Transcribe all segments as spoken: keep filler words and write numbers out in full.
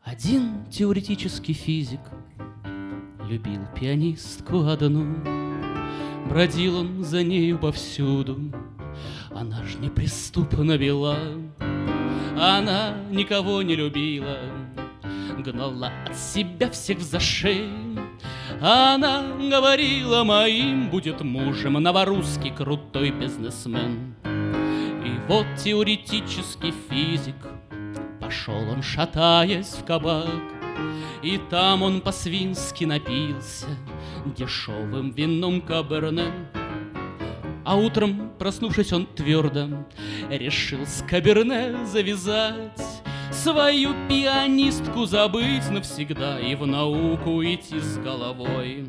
Один теоретический физик любил пианистку одну. Бродил он за нею повсюду, она ж неприступно бела. Она никого не любила, гнала от себя всех за шею. Она говорила, моим будет мужем новорусский крутой бизнесмен. И вот теоретический физик, пошел он, шатаясь, в кабак, и там он по-свински напился дешевым вином каберне. А утром, проснувшись, он твердо решил с каберне завязать, свою пианистку забыть навсегда и в науку идти с головой.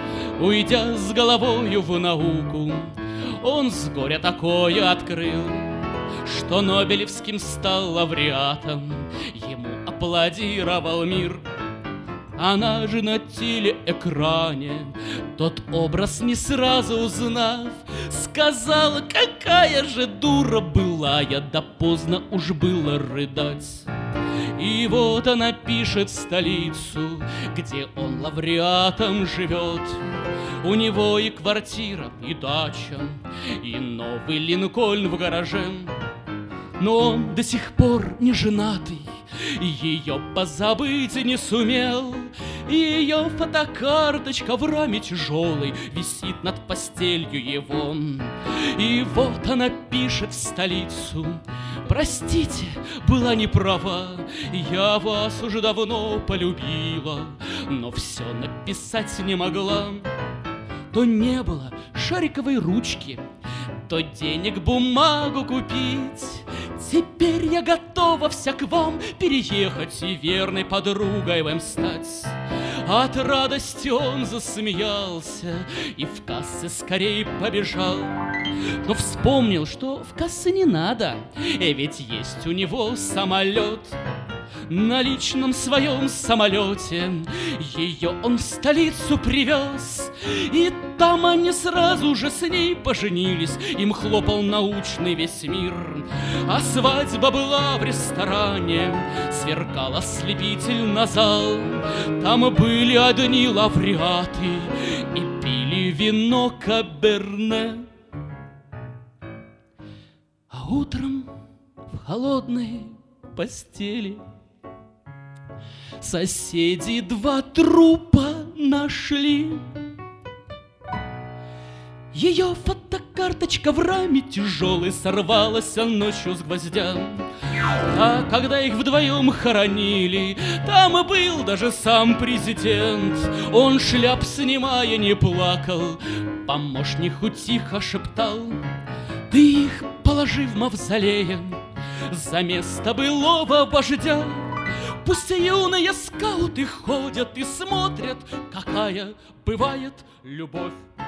Уйдя с головою в науку, он с горя такое открыл, что Нобелевским стал лауреатом, ему аплодировал мир. Она же на телеэкране, тот образ не сразу узнав, сказала, какая же дура была я, да поздно уж было рыдать. И вот она пишет в столицу, где он лауреатом живет. У него и квартира, и дача, и новый линкольн в гараже. Но он до сих пор не женатый, ее позабыть не сумел. Ее фотокарточка в раме тяжелой висит над постелью его. И вот она пишет в столицу: простите, была не права, я вас уже давно полюбила, но все написать не могла. То не было шариковой ручки, то денег бумагу купить. Теперь я готова вся к вам переехать и верной подругой вам стать. От радости он засмеялся и в кассы скорей побежал. Но вспомнил, что в кассы не надо, ведь есть у него самолет. На личном своем самолете ее он в столицу привез, и там они сразу же с ней поженились. Им хлопал научный весь мир, а свадьба была в ресторане, сверкал ослепительно зал. Там были одни лауреаты и пили вино каберне. А утром в холодной постели соседи два трупа нашли. Ее фотокарточка в раме тяжелой сорвалась ночью с гвоздя. А когда их вдвоем хоронили, там был даже сам президент. Он, шляп снимая, не плакал, помощнику тихо шептал: ты их положи в мавзолее за место былого вождя. Пусть юные скауты ходят и смотрят, какая бывает любовь.